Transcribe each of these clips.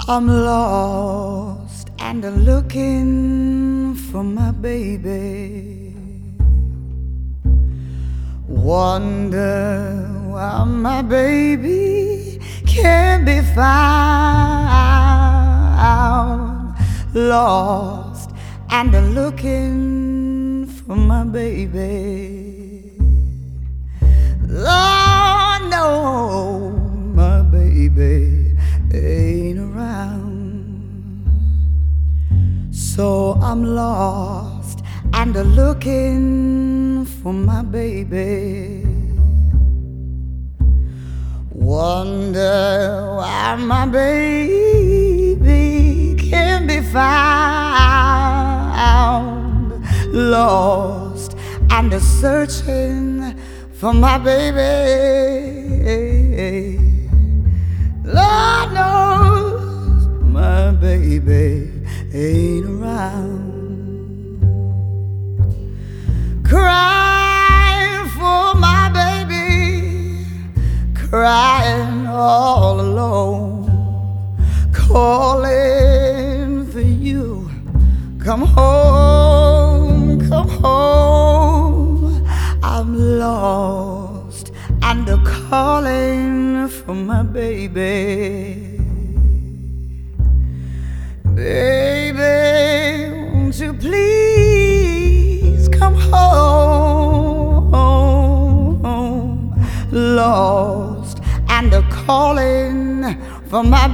I'm lost and looking for my baby. Wonder why my baby can't be found. Lost and looking for my baby. Lord, no, my baby ain't around. So I'm lost and looking for my baby. Wonder why my baby can't be found. Lost and searching for my baby. Lord knows my baby ain't around. Crying for my baby, crying all alone, calling for you. Come home, come home. I'm lost and calling for my baby. Baby, won't you please come home? Lost and calling for my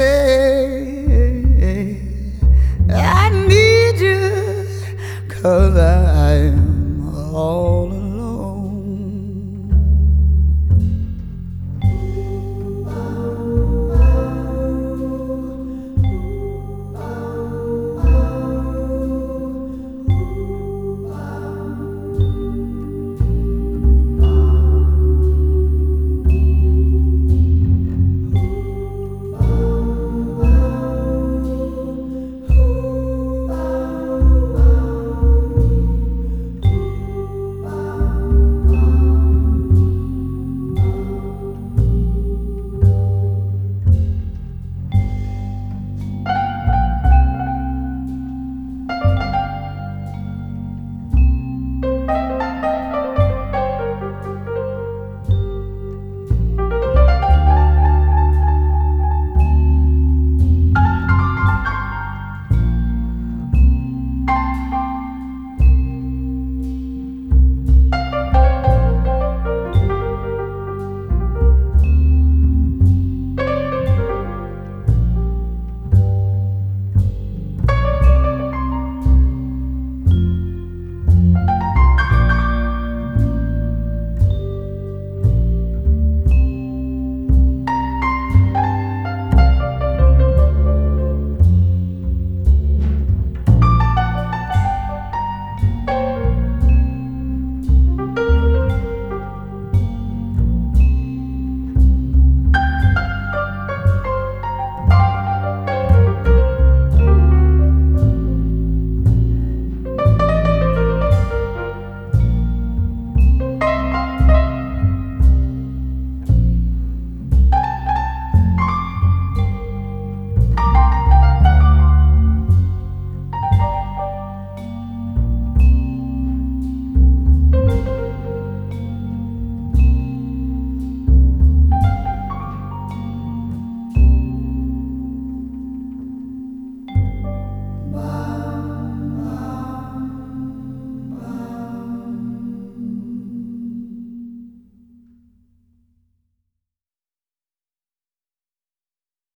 baby. I need you, 'cause I'm all